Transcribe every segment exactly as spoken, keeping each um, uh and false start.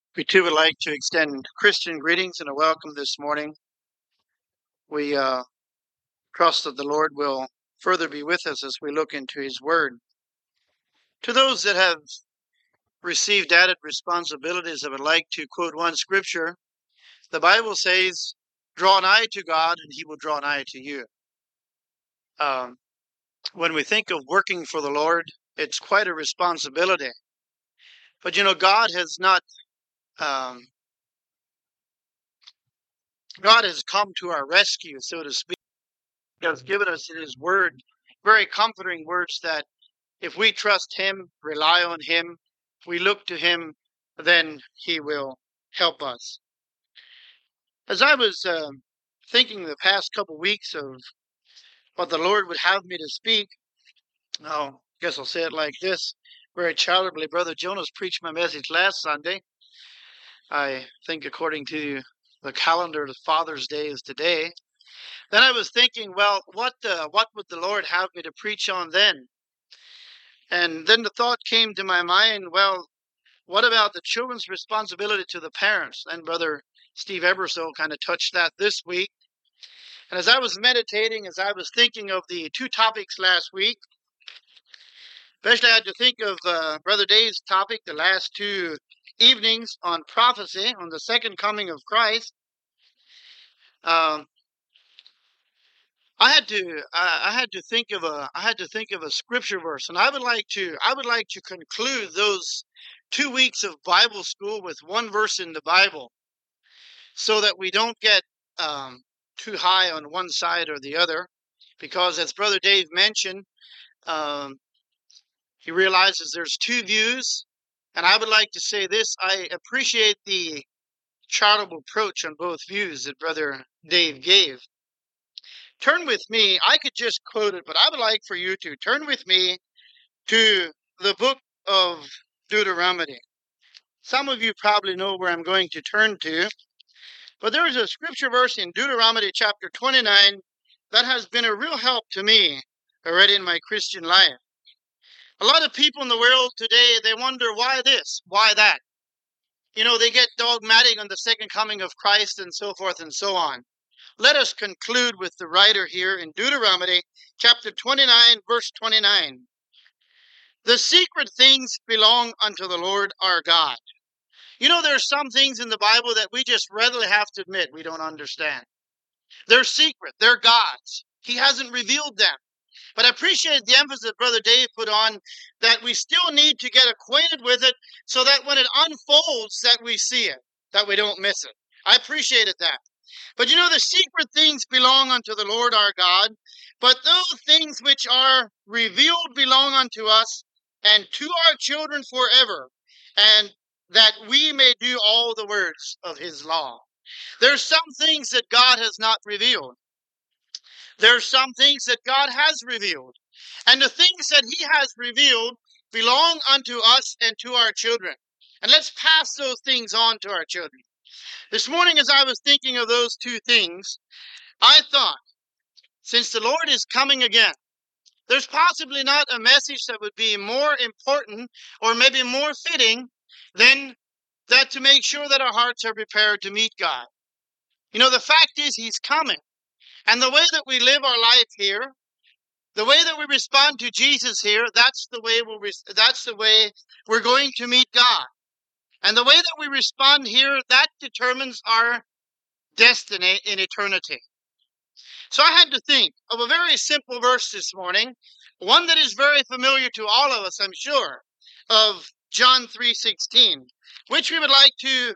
We too would like to extend Christian greetings and a welcome this morning. We uh, trust that the Lord will further be with us as we look into His Word. To those that have received added responsibilities, I would like to quote one scripture. The Bible says, "Draw nigh to God, and He will draw nigh to you." Um, when we think of working for the Lord, it's quite a responsibility. But you know, God has not. Um, God has come to our rescue, so to speak. He has given us in His Word very comforting words that if we trust Him, rely on Him, if we look to Him, then He will help us. As I was uh, thinking the past couple weeks of what the Lord would have me to speak, oh, I guess I'll say it like this. Very charitably, Brother Jonas preached my message last Sunday. I think according to the calendar, the Father's Day is today. Then I was thinking, well, what uh, what would the Lord have me to preach on then? And then the thought came to my mind, well, what about the children's responsibility to the parents? And Brother Steve Ebersole kind of touched that this week. And as I was meditating, as I was thinking of the two topics last week, especially I had to think of uh, Brother Dave's topic the last two evenings on prophecy, on the second coming of Christ. Um, I had to I, I had to think of a I had to think of a scripture verse, and I would like to I would like to conclude those two weeks of Bible school with one verse in the Bible, so that we don't get um, too high on one side or the other, because as Brother Dave mentioned, um, he realizes there's two views, and I would like to say this: I appreciate the charitable approach on both views that Brother Dave gave. Turn with me, I could just quote it, but I would like for you to turn with me to the book of Deuteronomy. Some of you probably know where I'm going to turn to, but there is a scripture verse in Deuteronomy chapter twenty-nine that has been a real help to me already in my Christian life. A lot of people in the world today, they wonder why this, why that. You know, they get dogmatic on the second coming of Christ and so forth and so on. Let us conclude with the writer here in Deuteronomy chapter twenty-nine, verse twenty-nine. The secret things belong unto the Lord our God. You know, there's some things in the Bible that we just readily have to admit we don't understand. They're secret. They're God's. He hasn't revealed them. But I appreciate the emphasis Brother Dave put on that we still need to get acquainted with it so that when it unfolds that we see it, that we don't miss it. I appreciated that. But you know, the secret things belong unto the Lord our God, but those things which are revealed belong unto us and to our children forever, and that we may do all the words of His law. There's some things that God has not revealed. There's some things that God has revealed. And the things that He has revealed belong unto us and to our children. And let's pass those things on to our children. This morning, as I was thinking of those two things, I thought, since the Lord is coming again, there's possibly not a message that would be more important or maybe more fitting than that to make sure that our hearts are prepared to meet God. You know, the fact is He's coming. And the way that we live our life here, the way that we respond to Jesus here, that's the way we'll res- that's the way we're going to meet God. And the way that we respond here, that determines our destiny in eternity. So I had to think of a very simple verse this morning, one that is very familiar to all of us, I'm sure, of John three sixteen, which we would like to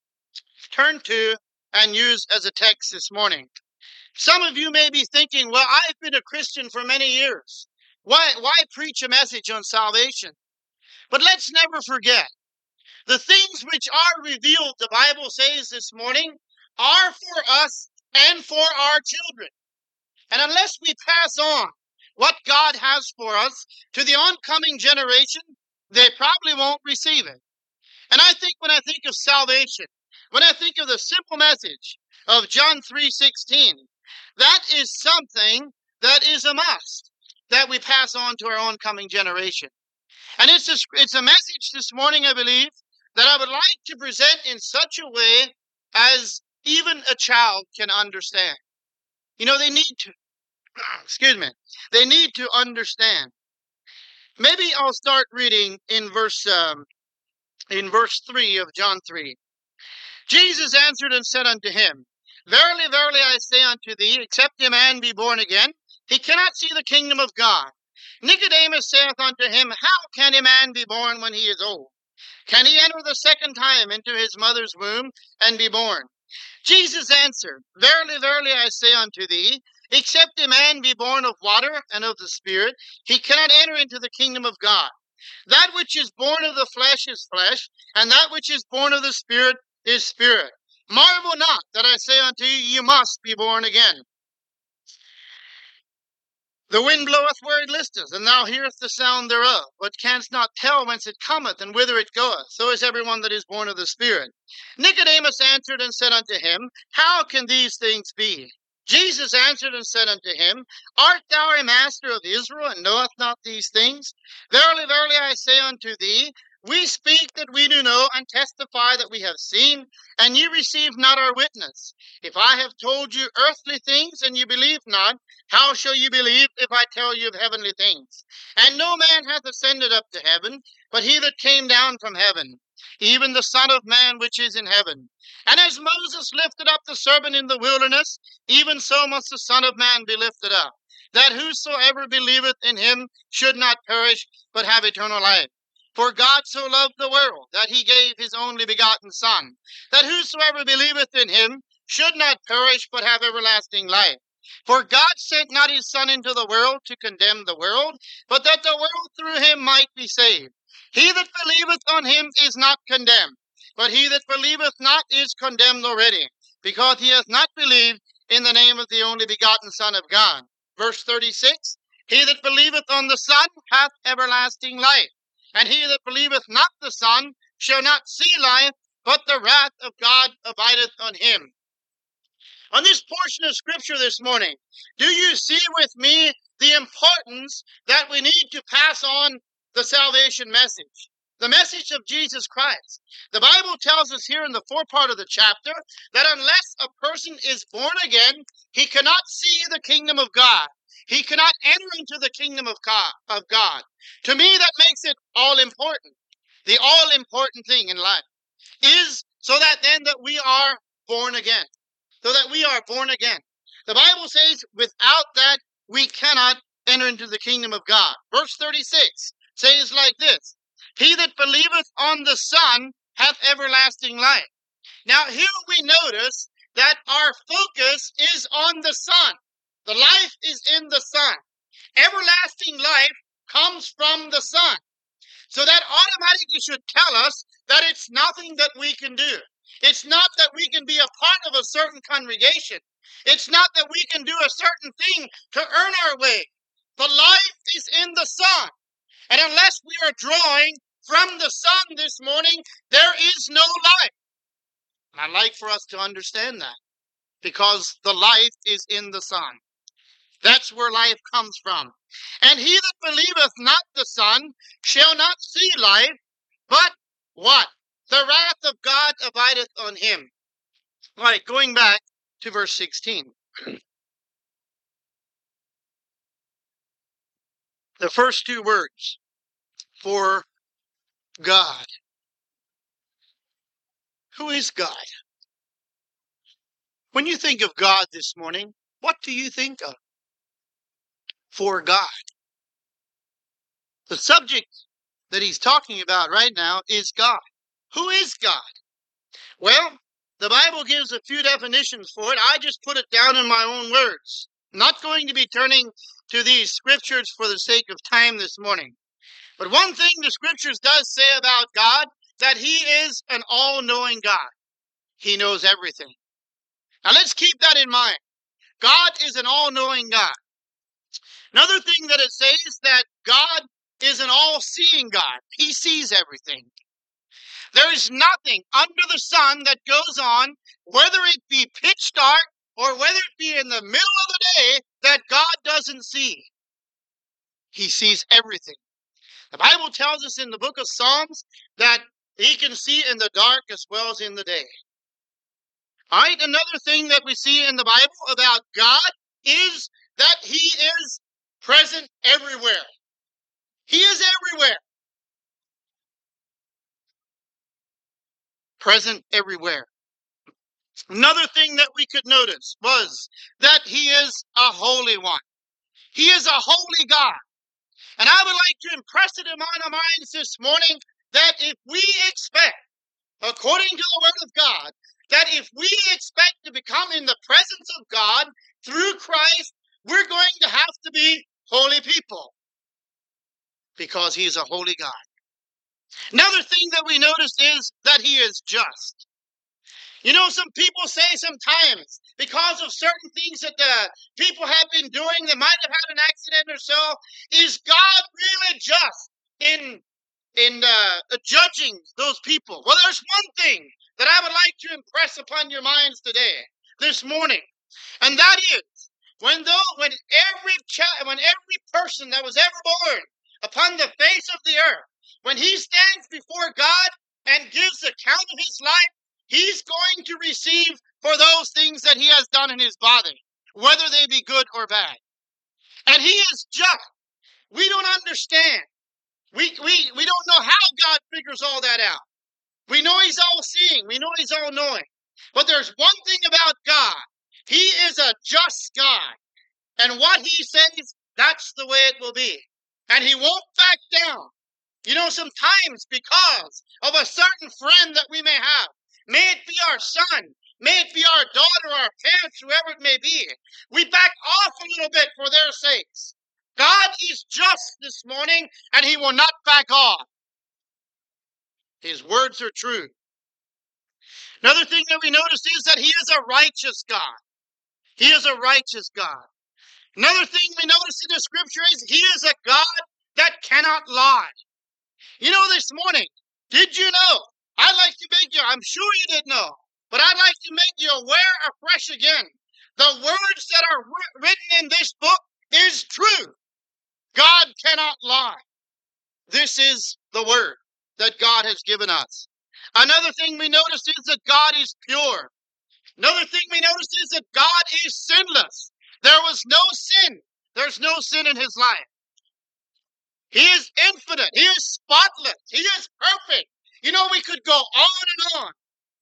turn to and use as a text this morning. Some of you may be thinking, well, I've been a Christian for many years. Why, why preach a message on salvation? But let's never forget, the things which are revealed, the Bible says this morning, are for us and for our children. And unless we pass on what God has for us to the oncoming generation, they probably won't receive it. And I think when I think of salvation, when I think of the simple message of John three sixteen, that is something that is a must that we pass on to our oncoming generation. And it's a, it's a message this morning, I believe, that I would like to present in such a way as even a child can understand. You know, they need to, excuse me, they need to understand. Maybe I'll start reading in verse um, in verse three of John three. Jesus answered and said unto him, Verily, verily, I say unto thee, except a man be born again, he cannot see the kingdom of God. Nicodemus saith unto him, How can a man be born when he is old? Can he enter the second time into his mother's womb and be born? Jesus answered, Verily, verily, I say unto thee, except a man be born of water and of the Spirit, he cannot enter into the kingdom of God. That which is born of the flesh is flesh, and that which is born of the Spirit is spirit. Marvel not that I say unto you, you must be born again. The wind bloweth where it listeth, and thou hearest the sound thereof, but canst not tell whence it cometh and whither it goeth. So is every one that is born of the Spirit. Nicodemus answered and said unto him, How can these things be? Jesus answered and said unto him, Art thou a master of Israel, and knowest not these things? Verily, verily, I say unto thee, we speak that we do know, and testify that we have seen, and ye receive not our witness. If I have told you earthly things, and you believe not, how shall you believe if I tell you of heavenly things? And no man hath ascended up to heaven, but he that came down from heaven, even the Son of Man which is in heaven. And as Moses lifted up the serpent in the wilderness, even so must the Son of Man be lifted up, that whosoever believeth in him should not perish, but have eternal life. For God so loved the world, that he gave his only begotten Son, that whosoever believeth in him should not perish, but have everlasting life. For God sent not his Son into the world to condemn the world, but that the world through him might be saved. He that believeth on him is not condemned, but he that believeth not is condemned already, because he hath not believed in the name of the only begotten Son of God. Verse thirty-six, He that believeth on the Son hath everlasting life, and he that believeth not the Son shall not see life, but the wrath of God abideth on him. On this portion of Scripture this morning, do you see with me the importance that we need to pass on the salvation message? The message of Jesus Christ. The Bible tells us here in the forepart of the chapter that unless a person is born again, he cannot see the kingdom of God. He cannot enter into the kingdom of God. To me, that makes it all important. The all important thing in life is so that then that we are born again. So that we are born again. The Bible says without that we cannot enter into the kingdom of God. Verse thirty-six says like this, He that believeth on the Son hath everlasting life. Now here we notice that our focus is on the Son. The life is in the Son. Everlasting life comes from the Son. So that automatically should tell us that it's nothing that we can do. It's not that we can be a part of a certain congregation. It's not that we can do a certain thing to earn our way. The life is in the Son. And unless we are drawing from the Son this morning, there is no life. And I'd like for us to understand that, because the life is in the Son. That's where life comes from. And he that believeth not the Son shall not see life, but what? The wrath of God abideth on him. All right, going back to verse sixteen. The first two words, for God. Who is God? When you think of God this morning, what do you think of? For God. The subject that he's talking about right now is God. Who is God? Well, the Bible gives a few definitions for it. I just put it down in my own words. I'm not going to be turning to these scriptures for the sake of time this morning. But one thing the scriptures does say about God, that he is an all-knowing God. He knows everything. Now let's keep that in mind. God is an all-knowing God. Another thing that it says, that God is an all-seeing God. He sees everything. There is nothing under the sun that goes on, whether it be pitch dark or whether it be in the middle of the day, that God doesn't see. He sees everything. The Bible tells us in the book of Psalms that He can see in the dark as well as in the day. All right, another thing that we see in the Bible about God is that he is present everywhere. He is everywhere. Present everywhere. Another thing that we could notice was that he is a holy one. He is a holy God. And I would like to impress it upon our minds this morning that if we expect, according to the Word of God, that if we expect to become in the presence of God through Christ, we're going to have to be holy people because he is a holy God. Another thing that we notice is that he is just. You know, some people say sometimes because of certain things that the people have been doing, they might have had an accident or so. Is God really just in in uh, judging those people? Well, there's one thing that I would like to impress upon your minds today, this morning, and that is when though when every child, when every person that was ever born upon the face of the earth, when he stands before God and gives account of his life, he's going to receive for those things that he has done in his body, whether they be good or bad. And he is just. We don't understand. We, we, we don't know how God figures all that out. We know he's all seeing. We know he's all knowing. But there's one thing about God. He is a just God. And what he says, that's the way it will be. And he won't back down. You know, sometimes because of a certain friend that we may have, may it be our son, may it be our daughter, our parents, whoever it may be, we back off a little bit for their sakes. God is just this morning, and he will not back off. His words are true. Another thing that we notice is that he is a righteous God. He is a righteous God. Another thing we notice in the scripture is he is a God that cannot lie. You know, this morning, did you know? I'd like to make you, I'm sure you did know, but I'd like to make you aware afresh again. The words that are written in this book is true. God cannot lie. This is the word that God has given us. Another thing we notice is that God is pure. Another thing we notice is that God is sinless. There was no sin. There's no sin in his life. He is infinite. He is spotless. He is perfect. You know, we could go on and on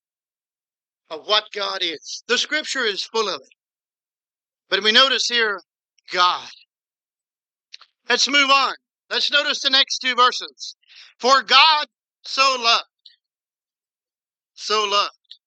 of what God is. The scripture is full of it. But we notice here, God. Let's move on. Let's notice the next two verses. For God so loved. So loved.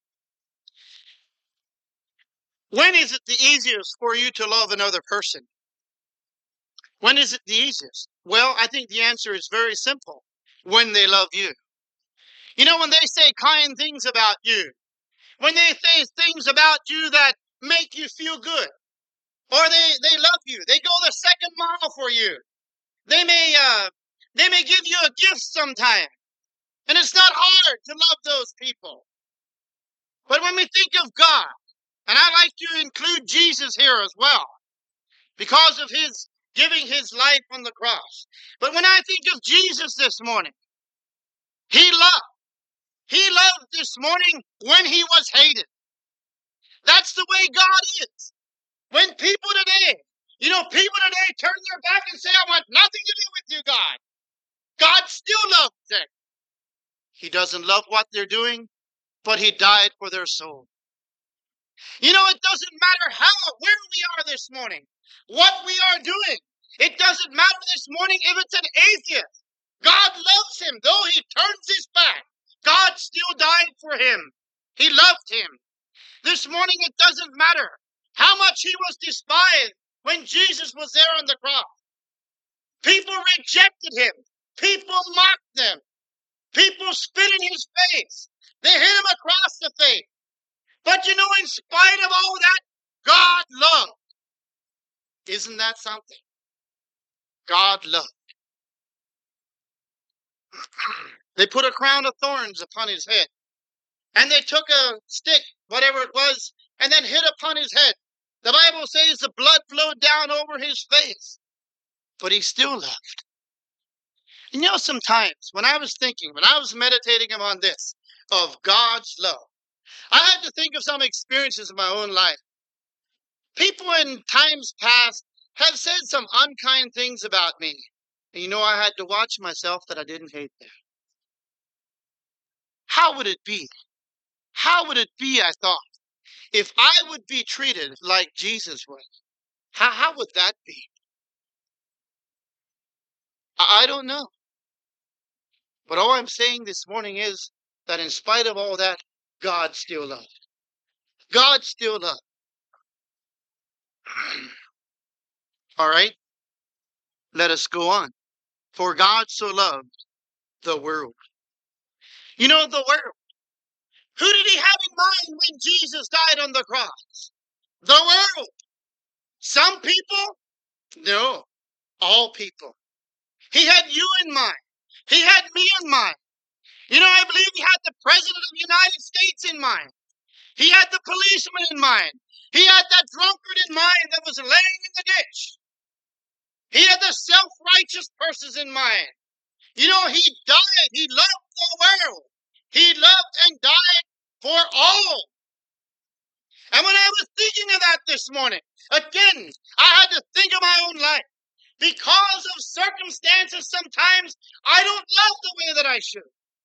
When is it the easiest for you to love another person? When is it the easiest? Well, I think the answer is very simple. When they love you. You know, when they say kind things about you, when they say things about you that make you feel good, or they, they love you, they go the second mile for you. They may uh, they may give you a gift sometime, and it's not hard to love those people. But when we think of God, and I like to include Jesus here as well, because of his giving his life on the cross. But when I think of Jesus this morning, he loved. He loved this morning when he was hated. That's the way God is. When people today, you know, people today turn their back and say, I want nothing to do with you, God. God still loves them. He doesn't love what they're doing, but he died for their soul. You know, it doesn't matter how, where we are this morning, what we are doing. It doesn't matter this morning if it's an atheist. God loves him. Though he turns his back, God still died for him. He loved him. This morning, it doesn't matter how much he was despised when Jesus was there on the cross. People rejected him. People mocked them. People spit in his face. They hit him across the face. But you know, in spite of all that, God loved. Isn't that something? God loved. They put a crown of thorns upon his head. And they took a stick, whatever it was, and then hit upon his head. The Bible says the blood flowed down over his face. But he still loved. You know, sometimes when I was thinking, when I was meditating upon this, of God's love, I had to think of some experiences in my own life. People in times past have said some unkind things about me. And you know, I had to watch myself that I didn't hate them. How would it be? How would it be, I thought, if I would be treated like Jesus was? How, how would that be? I, I don't know. But all I'm saying this morning is that in spite of all that, God still loved. God still loved. All right, let us go on. For God so loved the world. You know, the world. Who did he have in mind when Jesus died on the cross? The world. Some people? No, all people. He had you in mind. He had me in mind. You know, I believe he had the President of the United States in mind. He had the policeman in mind. He had that drunkard in mind that was laying in the ditch. He had the self-righteous persons in mind. You know, he died. He loved the world. He loved and died for all. And when I was thinking of that this morning, again, I had to think of my own life. Because of circumstances, sometimes I don't love the way that I should.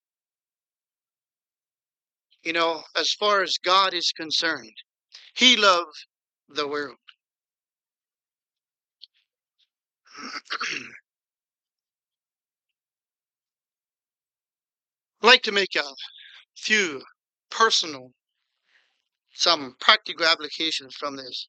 You know, as far as God is concerned, he loved the world. I'd like to make a few personal, some practical applications from this.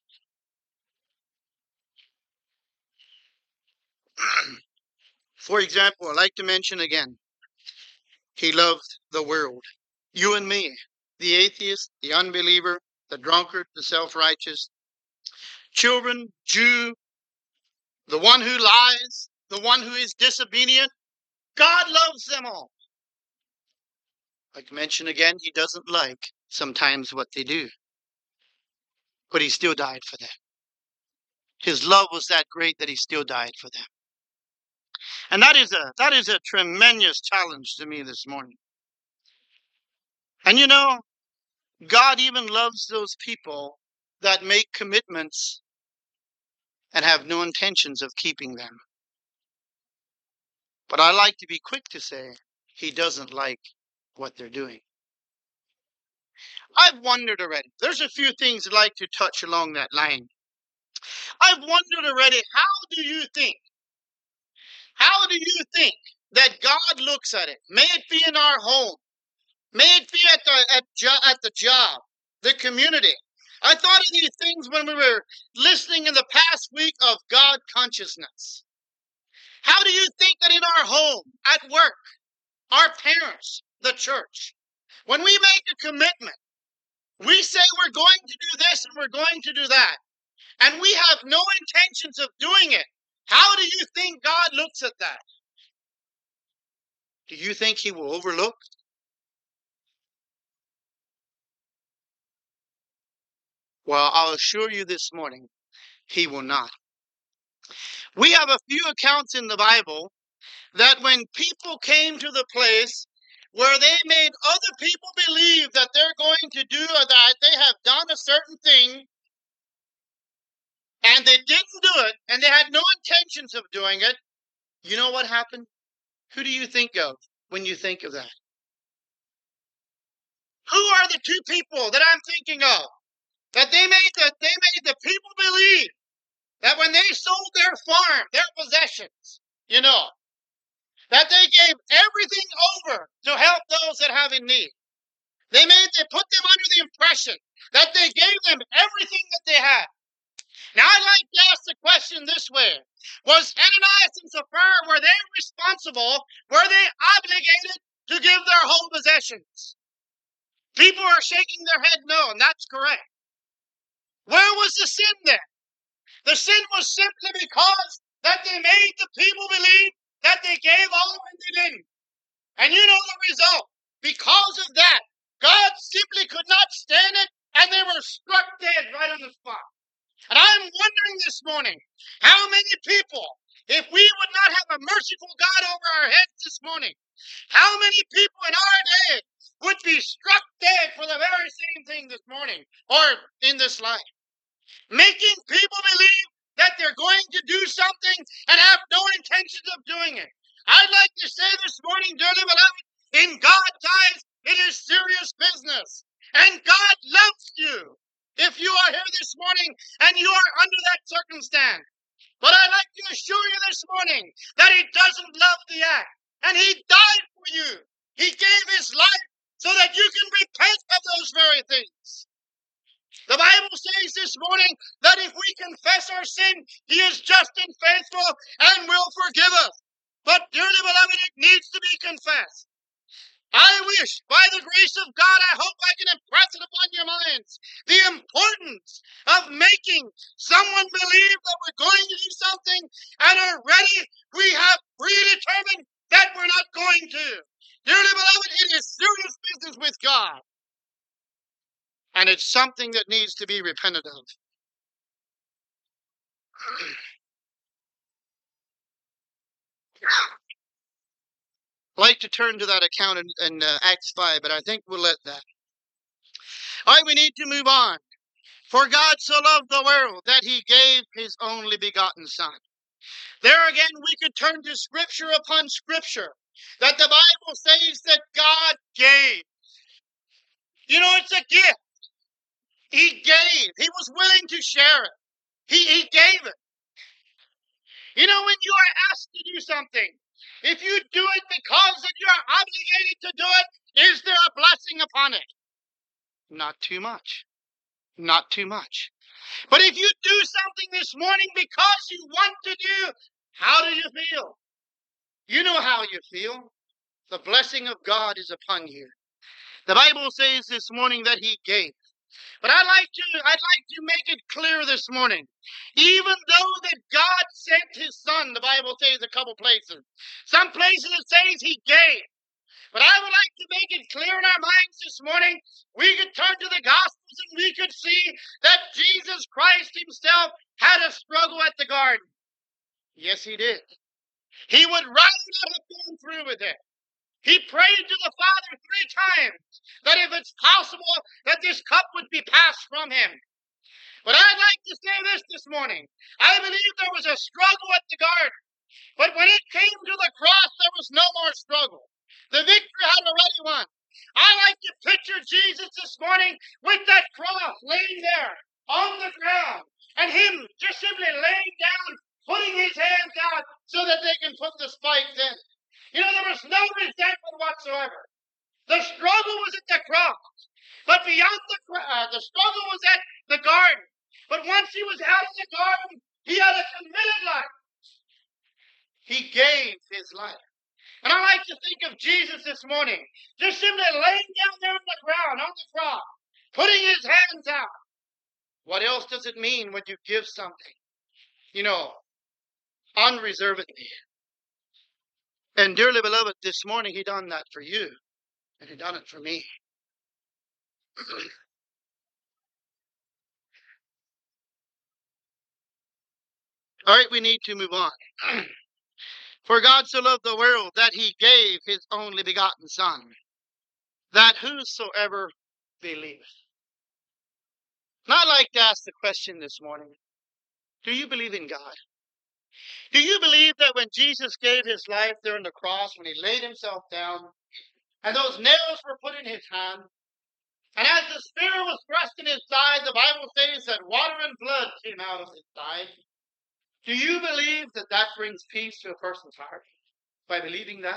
For example, I'd like to mention again, he loved the world. You and me, the atheist, the unbeliever, the drunkard, the self-righteous, children, Jew, the one who lies, the one who is disobedient, God loves them all. Like I mentioned again, he doesn't like sometimes what they do, but he still died for them. His love was that great that he still died for them. And that is a that is a tremendous challenge to me this morning. And you know, God even loves those people that make commitments and have no intentions of keeping them. But I like to be quick to say he doesn't like what they're doing. I've wondered already. There's a few things I'd like to touch along that line. I've wondered already, how do you think? How do you think that God looks at it? May it be in our home. May it be at the, at, jo- at the job, the community. I thought of these things when we were listening in the past week of God consciousness. How do you think that in our home, at work, our parents, the church, when we make a commitment, we say we're going to do this and we're going to do that, and we have no intentions of doing it, how do you think God looks at that? Do you think he will overlook? Well, I'll assure you this morning, he will not. We have a few accounts in the Bible that when people came to the place where they made other people believe that they're going to do or that they have done a certain thing, and they didn't do it, and they had no intentions of doing it, you know what happened? Who do you think of when you think of that? Who are the two people that I'm thinking of? That they made the, they made the people believe that when they sold their farm, their possessions, you know, that they gave everything over to help those that have in need. They made, they put them under the impression that they gave them everything that they had. Now, I'd like to ask the question this way. Was Ananias and Sapphira, were they responsible? Were they obligated to give their whole possessions? People are shaking their head no, and that's correct. Where was the sin then? The sin was simply because that they made the people believe that they gave all when they didn't. And you know the result. Because of that, God simply could not stand it, and they were struck dead right on the spot. And I'm wondering this morning, how many people, if we would not have a merciful God over our heads this morning, how many people in our day would be struck dead for the very same thing this morning or in this life? Making people believe that they're going to do something and have no intentions of doing it. I'd like to say this morning, dearly beloved, in God's eyes, it is serious business. And God loves you if you are here this morning and you are under that circumstance. But I'd like to assure you this morning that He doesn't love the act. And He died for you. He gave His life so that you can repent of those very things. The Bible says this morning that if we confess our sin, He is just and faithful and will forgive us. But dearly beloved, it needs to be confessed. I wish, by the grace of God, I hope I can impress it upon your minds, the importance of making someone believe that we're going to do something and are ready. We have predetermined that we're not going to. Dearly beloved, it is serious business with God. And it's something that needs to be repented of. I'd like to turn to that account in, in uh, Acts five, but I think we'll let that. All right, we need to move on. For God so loved the world that He gave His only begotten Son. There again, we could turn to Scripture upon Scripture, that the Bible says that God gave. You know, it's a gift. He gave. He was willing to share it. He, he gave it. You know, when you are asked to do something, if you do it because that you are obligated to do it, is there a blessing upon it? Not too much. Not too much. But if you do something this morning because you want to do, how do you feel? You know how you feel. The blessing of God is upon you. The Bible says this morning that He gave. But I'd like to, I'd like to make it clear this morning, even though that God sent His Son, the Bible says a couple places. Some places it says He gave. But I would like to make it clear in our minds this morning, we could turn to the Gospels and we could see that Jesus Christ Himself had a struggle at the garden. Yes, He did. He would rather not have gone through with it. He prayed to the Father three times that if it's possible that this cup would be passed from Him. But I'd like to say this this morning. I believe there was a struggle at the garden. But when it came to the cross, there was no more struggle. The victory had already won. I like to picture Jesus this morning with that cross laying there on the ground. And Him just simply laying down, putting His hands out so that they can put the spikes in. You know, there was no resentment whatsoever. The struggle was at the cross. But beyond the uh, the struggle was at the garden. But once He was out of the garden, He had a committed life. He gave His life. And I like to think of Jesus this morning, just simply laying down there on the ground, on the cross, putting His hands out. What else does it mean when you give something? You know, unreservedly. And dearly beloved, this morning He done that for you. And He done it for me. All right, we need to move on. For God so loved the world that He gave His only begotten Son, that whosoever believeth. And I'd like to ask the question this morning, do you believe in God? Do you believe that when Jesus gave His life there on the cross, when He laid Himself down, and those nails were put in His hand, and as the spear was thrust in His side, the Bible says that water and blood came out of His side. Do you believe that that brings peace to a person's heart by believing that?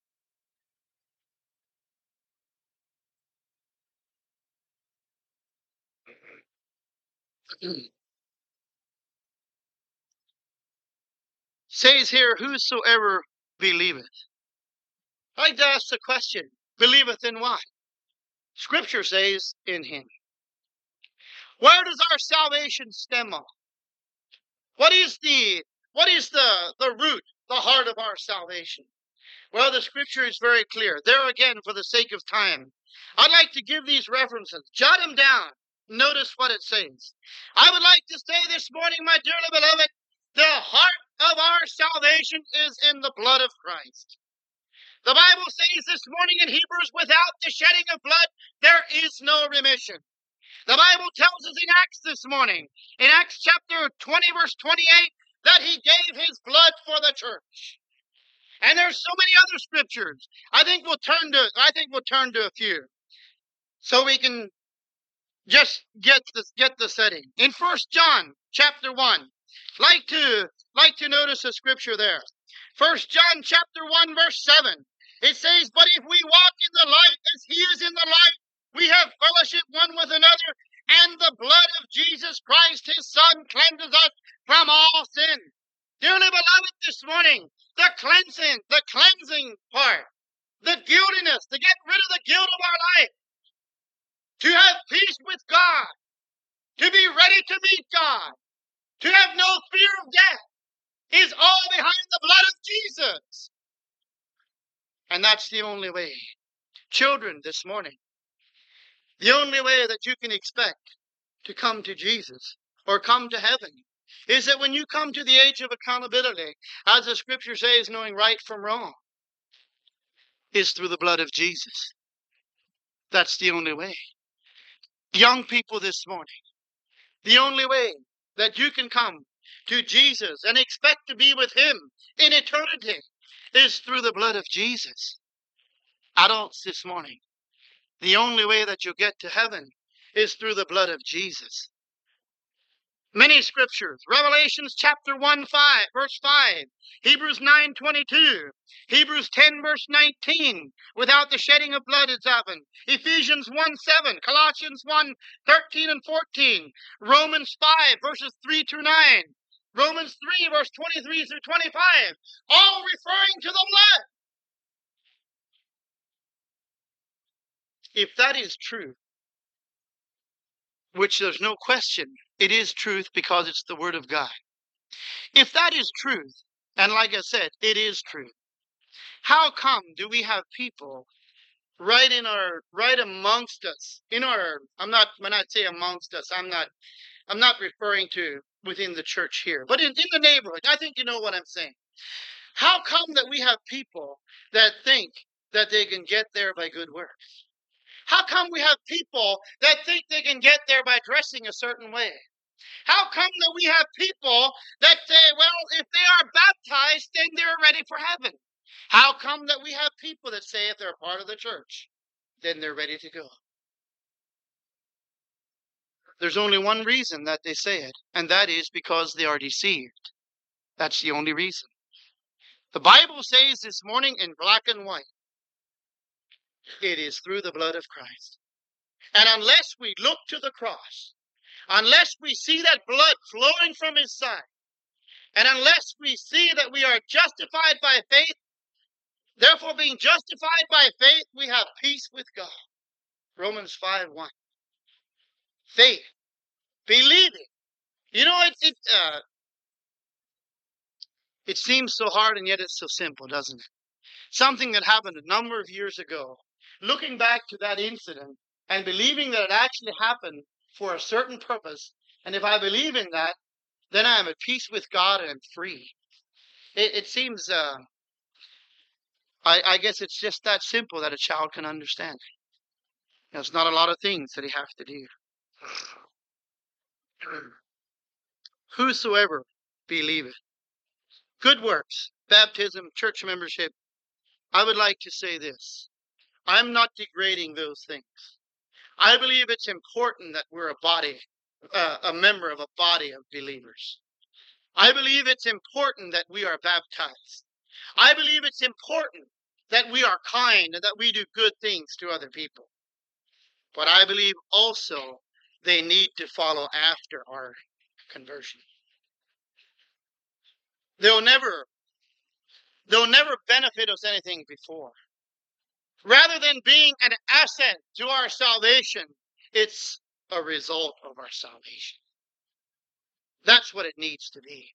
Says here, whosoever believeth. I'd like to ask the question, believeth in what? Scripture says, in Him. Where does our salvation stem on? What is the what is the, the root, the heart of our salvation? Well, the Scripture is very clear. There again, for the sake of time, I'd like to give these references. Jot them down. Notice what it says. I would like to say this morning, my dearly beloved, the heart of our salvation is in the blood of Christ. The Bible says this morning in Hebrews, without the shedding of blood, there is no remission. The Bible tells us in Acts this morning, in Acts chapter twenty, verse twenty-eight, that he gave his blood for the church. And there's so many other scriptures. I think we'll turn to I think we'll turn to a few, so we can just get the get the setting. In First John chapter one, like to like to notice a scripture there. First John chapter one, verse seven. It says, "But if we walk in the light as he is in the light, we have fellowship one with another, and the blood of Jesus Christ, his Son, cleanses us from all sin." Dearly beloved, this morning, the cleansing, the cleansing part, the guiltiness, to get rid of the guilt of our life, to have peace with God, to be ready to meet God, to have no fear of death, is all behind the blood of Jesus. And that's the only way. Children, this morning, the only way that you can expect to come to Jesus or come to heaven is that when you come to the age of accountability, as the scripture says, knowing right from wrong, is through the blood of Jesus. That's the only way. Young people this morning, the only way that you can come to Jesus and expect to be with him in eternity is through the blood of Jesus. Adults this morning, the only way that you'll get to heaven is through the blood of Jesus. Many scriptures, Revelations chapter one, five, verse five, Hebrews nine, twenty-two, Hebrews ten, verse nineteen, without the shedding of blood is heaven, Ephesians one, seven, Colossians one, thirteen and fourteen, Romans five, verses three through nine, Romans three, verse twenty-three through twenty-five, all referring to the blood. If that is true, which there's no question, it is truth because it's the Word of God. If that is truth, and like I said, it is truth, how come do we have people right in our, right amongst us, in our, I'm not, when I say amongst us, I'm not, I'm not referring to within the church here, but in, in the neighborhood, I think you know what I'm saying. How come that we have people that think that they can get there by good works? How come we have people that think they can get there by dressing a certain way? How come that we have people that say, well, if they are baptized, then they're ready for heaven? How come that we have people that say if they're a part of the church, then they're ready to go? There's only one reason that they say it, and that is because they are deceived. That's the only reason. The Bible says this morning in black and white, it is through the blood of Christ. And unless we look to the cross, unless we see that blood flowing from his side, and unless we see that we are justified by faith, therefore being justified by faith, we have peace with God. Romans five, one. Faith. Believing. You know, it, it, uh, it seems so hard and yet it's so simple, doesn't it? Something that happened a number of years ago. Looking back to that incident and believing that it actually happened for a certain purpose, and if I believe in that, then I am at peace with God and I'm free. It, it seems, uh, I, I guess it's just that simple that a child can understand. There's not a lot of things that he has to do. Whosoever believeth. Good works, baptism, church membership. I would like to say this. I'm not degrading those things. I believe it's important that we're a body, uh, a member of a body of believers. I believe it's important that we are baptized. I believe it's important that we are kind and that we do good things to other people. But I believe also they need to follow after our conversion. They'll never, they'll never benefit us anything before. Rather than being an asset to our salvation, it's a result of our salvation. That's what it needs to be.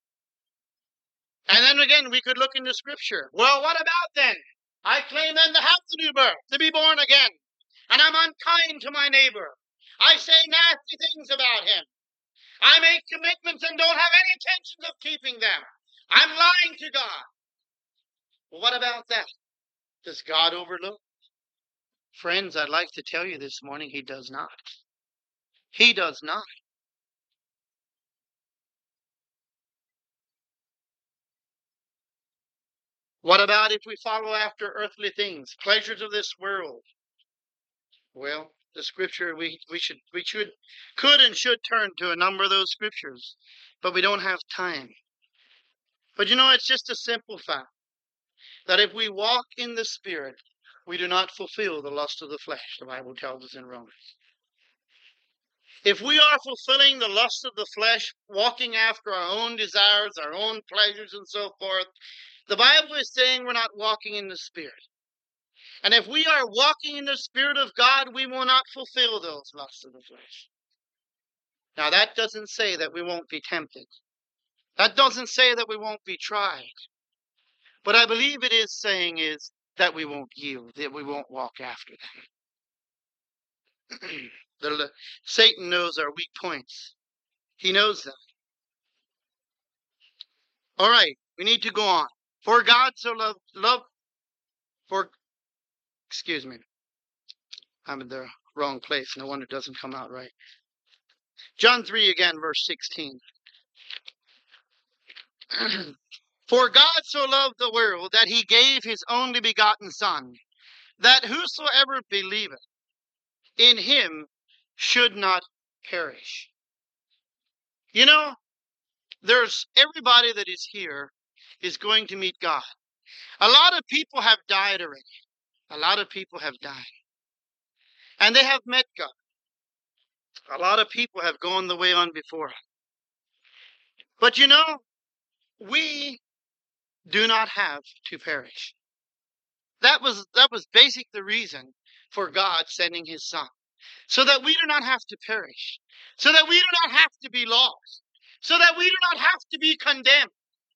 And then again, we could look into Scripture. Well, what about then? I claim then to have the new birth, to be born again. And I'm unkind to my neighbor. I say nasty things about him. I make commitments and don't have any intentions of keeping them. I'm lying to God. Well, what about that? Does God overlook? Friends, I'd like to tell you this morning, He does not. He does not. What about if we follow after earthly things, pleasures of this world? Well, the scripture we, we should we should could and should turn to a number of those scriptures, but we don't have time. But you know, it's just a simple fact that if we walk in the Spirit, we do not fulfill the lust of the flesh, the Bible tells us in Romans. If we are fulfilling the lust of the flesh, walking after our own desires, our own pleasures, and so forth, the Bible is saying we're not walking in the Spirit. And if we are walking in the Spirit of God, we will not fulfill those lusts of the flesh. Now, that doesn't say that we won't be tempted. That doesn't say that we won't be tried. But I believe it is saying is that we won't yield, that we won't walk after them. the, Satan knows our weak points. He knows them. All right, we need to go on. For God so loved, love, for, excuse me, I'm in the wrong place. No wonder it doesn't come out right. John three again, verse sixteen. For God so loved the world that he gave his only begotten Son, that whosoever believeth in him should not perish. You know, there's everybody that is here is going to meet God. A lot of people have died already. A lot of people have died. And they have met God. A lot of people have gone the way on before. But you know, we do not have to perish. That was that was basic the reason for God sending his Son. So that we do not have to perish. So that we do not have to be lost. So that we do not have to be condemned.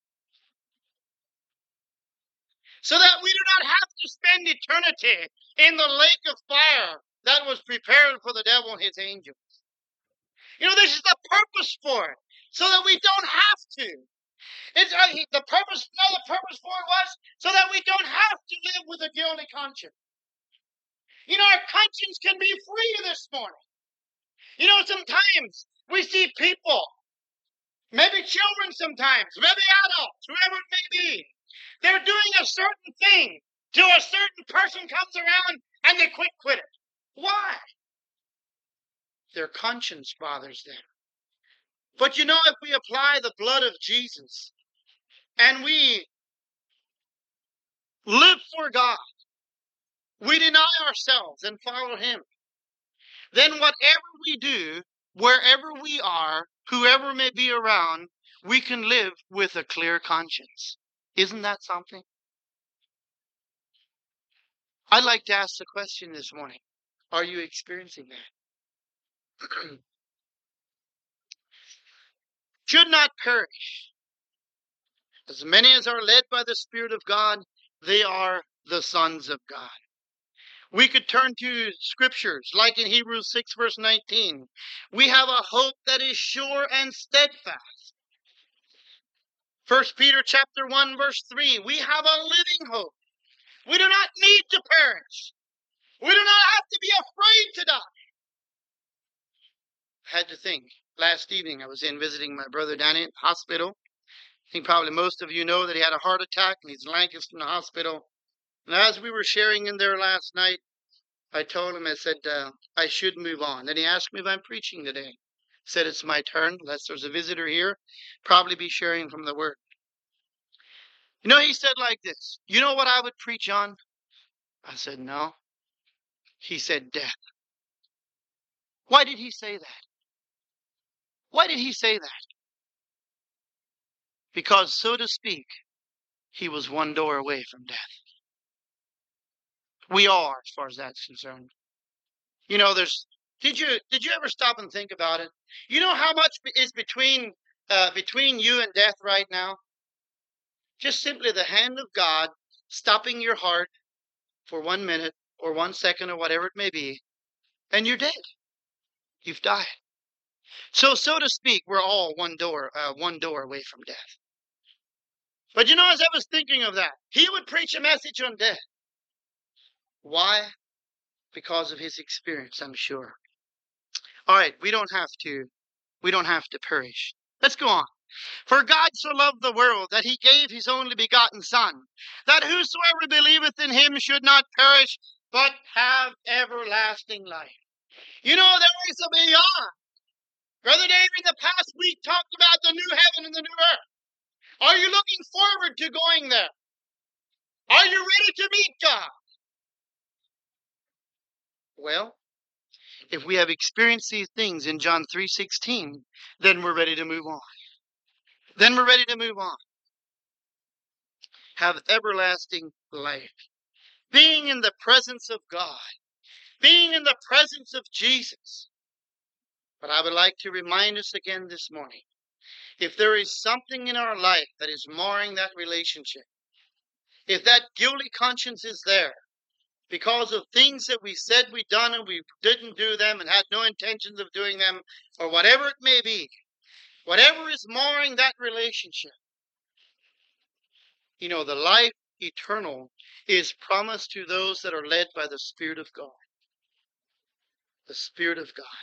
So that we do not have to spend eternity in the lake of fire that was prepared for the devil and his angels. You know, this is the purpose for it. So that we don't have to. It's uh, the purpose. No, the purpose for it was so that we don't have to live with a guilty conscience. You know, our conscience can be free this morning. You know, sometimes we see people, maybe children sometimes, maybe adults, whoever it may be, they're doing a certain thing till a certain person comes around and they quit quit it. Why? Their conscience bothers them. But you know, if we apply the blood of Jesus and we live for God, we deny ourselves and follow him, then whatever we do, wherever we are, whoever may be around, we can live with a clear conscience. Isn't that something? I'd like to ask the question this morning. Are you experiencing that? Should not perish. As many as are led by the Spirit of God, they are the sons of God. We could turn to scriptures like in Hebrews six verse nineteen. We have a hope that is sure and steadfast. First Peter chapter one verse three. We have a living hope. We do not need to perish. We do not have to be afraid to die. I had to think. Last evening I was in visiting my brother Danny at the hospital. I think probably most of you know that he had a heart attack and he's in Lancaster in the hospital. And as we were sharing in there last night, I told him, I said, uh, I should move on. Then he asked me if I'm preaching today. I said, it's my turn. Unless there's a visitor here, probably be sharing from the Word. You know, he said like this, you know what I would preach on? I said, no. He said, death. Why did he say that? Why did he say that? Because, so to speak, he was one door away from death. We are, as far as that's concerned. You know, there's, did you did you ever stop and think about it? You know how much is between uh, between you and death right now? Just simply the hand of God stopping your heart for one minute or one second or whatever it may be, and you're dead. You've died. So, so to speak, we're all one door, uh, one door away from death. But you know, as I was thinking of that, he would preach a message on death. Why? Because of his experience, I'm sure. All right, we don't have to, we don't have to perish. Let's go on. For God so loved the world that he gave his only begotten Son, that whosoever believeth in him should not perish, but have everlasting life. You know, there is a beyond. Brother Dave, in the past week, talked about the new heaven and the new earth. Are you looking forward to going there? Are you ready to meet God? Well, if we have experienced these things in John three sixteen, then we're ready to move on. Then we're ready to move on. Have everlasting life. Being in the presence of God. Being in the presence of Jesus. But I would like to remind us again this morning, if there is something in our life that is marring that relationship, if that guilty conscience is there, because of things that we said we done and we didn't do them and had no intentions of doing them, or whatever it may be, whatever is marring that relationship, you know, the life eternal is promised to those that are led by the Spirit of God. The Spirit of God.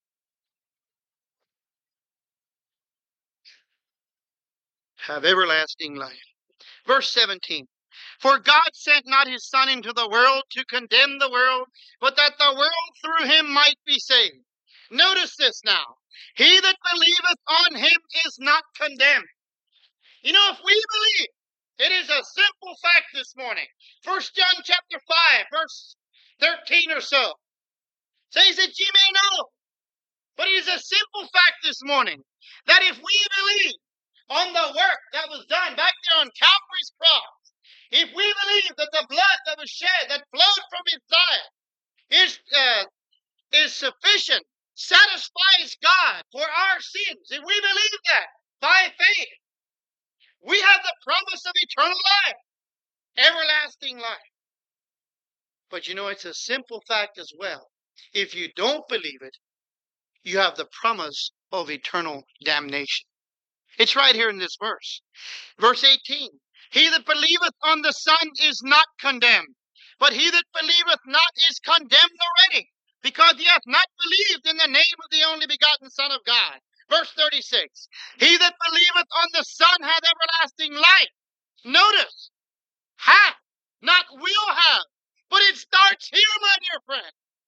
Have everlasting life. Verse seventeen. For God sent not his Son into the world to condemn the world, but that the world through him might be saved. Notice this now. He that believeth on him is not condemned. You know, if we believe, it is a simple fact this morning. First John chapter five, verse thirteen or so, says that ye may know. But it is a simple fact this morning that if we believe on the work that was done back there on Calvary's cross, if we believe that the blood that was shed, that flowed from his side, is, uh, is sufficient, satisfies God for our sins, if we believe that by faith, we have the promise of eternal life, everlasting life. But you know, it's a simple fact as well. If you don't believe it, you have the promise of eternal damnation. It's right here in this verse. Verse eighteen. He that believeth on the Son is not condemned, but he that believeth not is condemned already, because he hath not believed in the name of the only begotten Son of God. Verse thirty-six. He that believeth on the Son hath everlasting life. Notice, hath, not will have, but it starts here, my dear friend.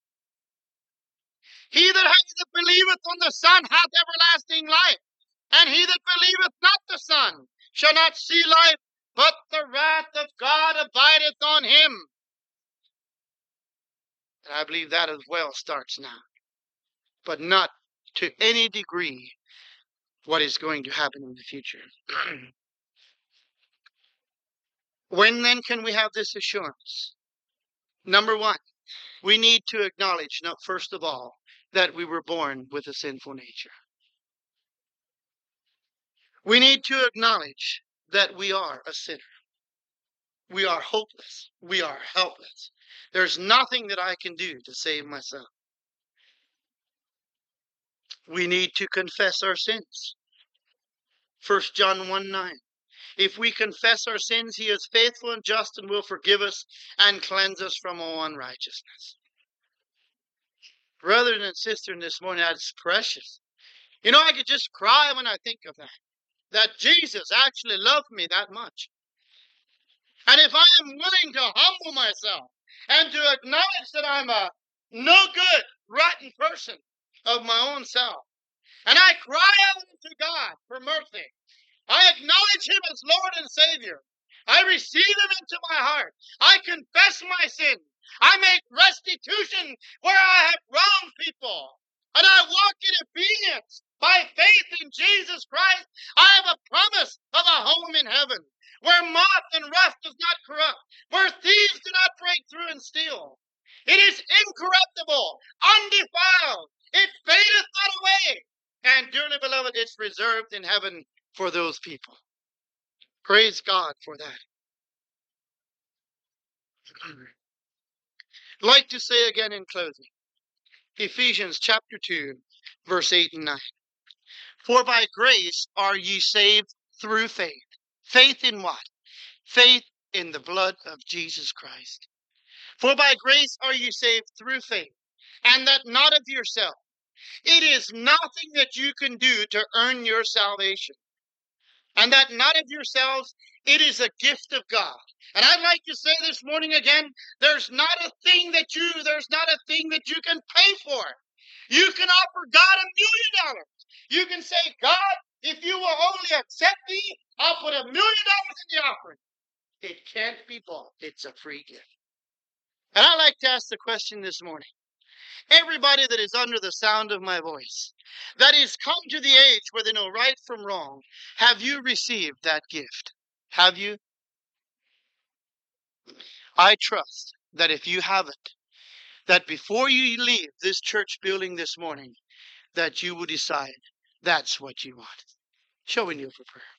He that, hath, that believeth on the Son hath everlasting life, and he that believeth not the Son shall not see life, but the wrath of God abideth on him. And I believe that as well starts now, but not to any degree what is going to happen in the future. When then can we have this assurance? Number one, we need to acknowledge, now, first of all, that we were born with a sinful nature. We need to acknowledge that we are a sinner. We are hopeless. We are helpless. There's nothing that I can do to save myself. We need to confess our sins. First John one nine. If we confess our sins, he is faithful and just and will forgive us and cleanse us from all unrighteousness. Brothers and sisters, this morning, that's precious. You know, I could just cry when I think of that. That Jesus actually loved me that much. And if I am willing to humble myself and to acknowledge that I'm a no good, rotten person of my own self, and I cry out to God for mercy, I acknowledge him as Lord and Savior, I receive him into my heart, I confess my sin, I make restitution where I have wronged people, and I walk in obedience by faith in Jesus Christ, I have a promise of a home in heaven, where moth and rust does not corrupt, where thieves do not break through and steal. It is incorruptible, undefiled, it fadeth not away, and dearly beloved, it's reserved in heaven for those people. Praise God for that. I'd like to say again in closing, Ephesians chapter two, verse eight and nine. For by grace are ye saved through faith, Faith in what? Faith in the blood of Jesus Christ. For by grace are you saved through faith, and that not of yourself. It is nothing that you can do to earn your salvation. And that not of yourselves, it is a gift of God. And I'd like to say this morning again, there's not a thing that you, there's not a thing that you can pay for. You can offer God a million dollars. You can say, God, if you will only accept me, I'll put a million dollars in the offering. It can't be bought. It's a free gift. And I'd like to ask the question this morning. Everybody that is under the sound of my voice, that is come to the age where they know right from wrong, have you received that gift? Have you? I trust that if you haven't, that before you leave this church building this morning, that you will decide that's what you want. Shall we kneel for prayer?